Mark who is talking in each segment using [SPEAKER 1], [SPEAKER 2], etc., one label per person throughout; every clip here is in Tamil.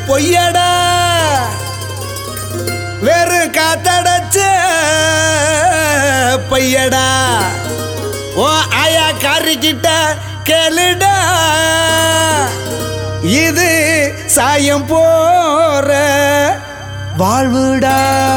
[SPEAKER 1] பொய்யடா வேறு காத்தடைச்ச பையடா ஓ ஆயா காரிக்கிட்ட கேளுடா இது சாயம் போற வாழ்வுடா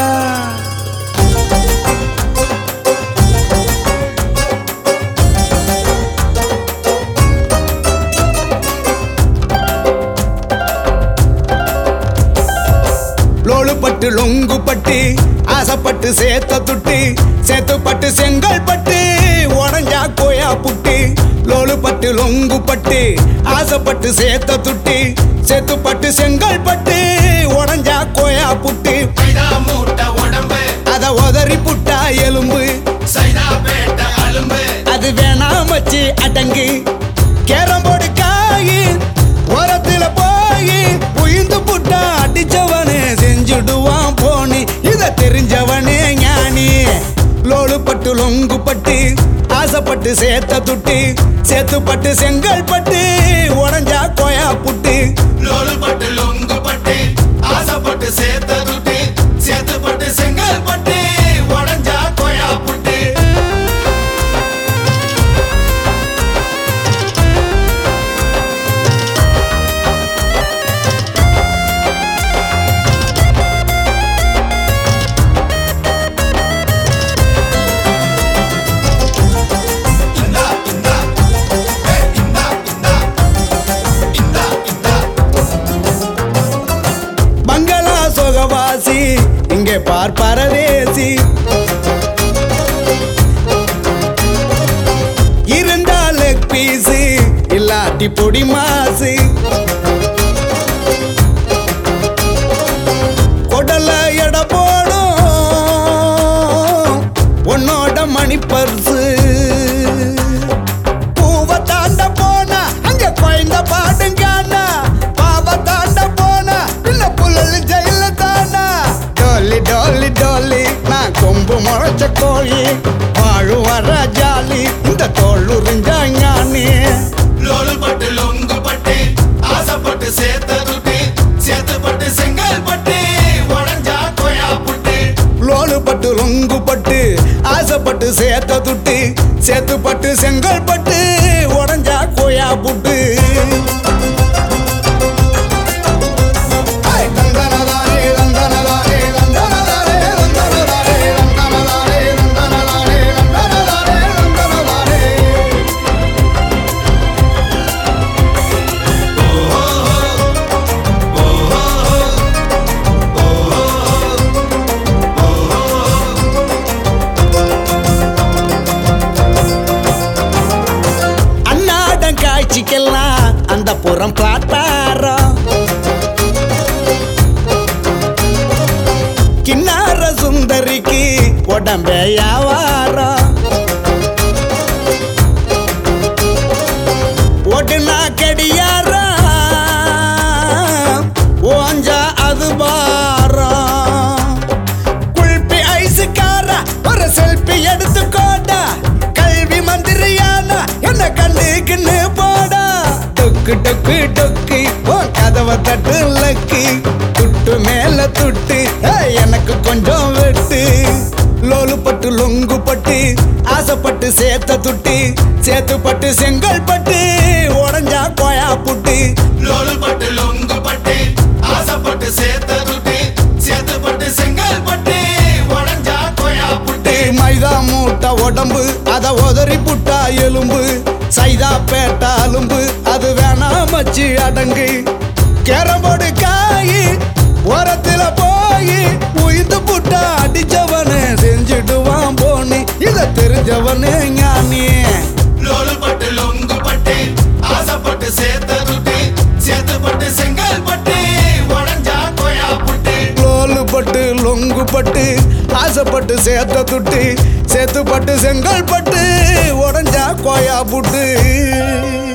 [SPEAKER 1] லோலுப்பட்டு லொங்குப்பட்டு ஆசைப்பட்டு சேத்த துட்டு சேத்துப்பட்டு செங்கல் பட்டு உடஞ்சா கோயா புட்டு லோலுப்பட்டு லொங்குப்பட்டு ஆசைப்பட்டு சேத்த துட்டு சேத்துப்பட்டு செங்கல் பட்டு உடஞ்சா கோயா புட்டு அத உதறி புட்டா எலும்பு அது வேணாம் வச்சு அடங்கு கேரம்போடு காயி ஓரத்துல போய் உயிர்ந்து புட்டா அடிச்சவனே செஞ்சுடுவான் போனி இத தெரிஞ்சவனே ஞானி லோலுப்பட்டு லொங்குப்பட்டு ஆசைப்பட்டு சேத்த துட்டு சேத்துப்பட்டு செங்கல் பட்டு உடஞ்சா கோயா புட்டு
[SPEAKER 2] லோலுப்பட்டு லொங்குப்பட்டு ஆசைப்பட்டு சேத்த துட்டு சேத்துப்பட்டு செங்கல் பட்டு உடஞ்சா கோயா புட்டு
[SPEAKER 1] இங்கே பார் பரதேசி இருந்தா லெக் பீஸு இல்லாட்டி பொடி மாசு கொடல எட போடும் உன்னோட மணி பர்சு பூவை தாண்ட போனா அங்க குழந்த பாடுங்கானா பாவ தாண்ட போனா இல்ல புல்லல் ஜெயில தானா டோலி டோலி டோலி நான் கொம்பு முளைச்ச கோழி வாழு வர ஜாலி இந்த தோல் உறிஞ்சா ஞானி
[SPEAKER 2] லோலுப்பட்டு லொங்குப்பட்டு ஆசைப்பட்டு சேத்த துட்டு சேத்துப்பட்டு செங்கல் பட்டு உடஞ்சா கோயா புட்டு
[SPEAKER 1] லோலுப்பட்டு லொங்குப்பட்டு ஆசைப்பட்டு சேத்த துட்டு சேத்துப்பட்டு செங்கல் பட்டு உடஞ்சா கோயா புட்டு காய்ச்சிக்கலாம் அந்த புறம் பிளாட்டாரம் கிண்ணார சுந்தரிக்கு உடம்பே வியாபாரம் ஒட்டுனா கடியாரம் ஓஞ்சா அது பாரம் குல்பி ஐசுக்கார ஒரு செல்ஃபி எடுத்துக்கோடா கல்வி மந்திரியானா என்ன கண்ணுக்குன்னு போடா டொக்கு டொக்கு டொக்கு ஓ கதவை தட்டு லக்கி துட்டு மேல துட்டு எனக்கு கொஞ்சம் வெட்டு லோலுப்பட்டு லொங்குப்பட்டு ஆசைப்பட்டு சேத்த துட்டு சேத்துப்பட்டு செங்கல் பட்டு உடஞ்சா கோயா புட்டு
[SPEAKER 2] லோலுப்பட்டு லொங்குப்பட்டு ஆசைப்பட்டு சேத்த துட்டு சேத்துப்பட்டு செங்கல் பட்டு உடஞ்சா கோயா புட்டு
[SPEAKER 1] மைதா மூட்டை உடம்பு அத உதறி புட்டா எலும்பு சைதா பேட்டா அலும்பு அது வேணாம் வச்சு அடங்கு கேரம்போடு காயி ஓரத்துல போய் உயிர்ந்து புட்டா அடிச்சவனே செஞ்சுடுவான் போனி இத தெரிஞ்சவனே ஞானி
[SPEAKER 2] லோலுப்பட்டு லொங்குப்பட்டு ஆசைப்பட்டு சேத்த துட்டு சேத்துப்பட்டு செங்கல் பட்டு உடஞ்சா கோயா புட்டு
[SPEAKER 1] லோலுப்பட்டு லொங்குப்பட்டு ஆசைப்பட்டு சேத்த துட்டு சேத்துப்பட்டு செங்கல் பட்டு உடஞ்சா கோயா புட்டு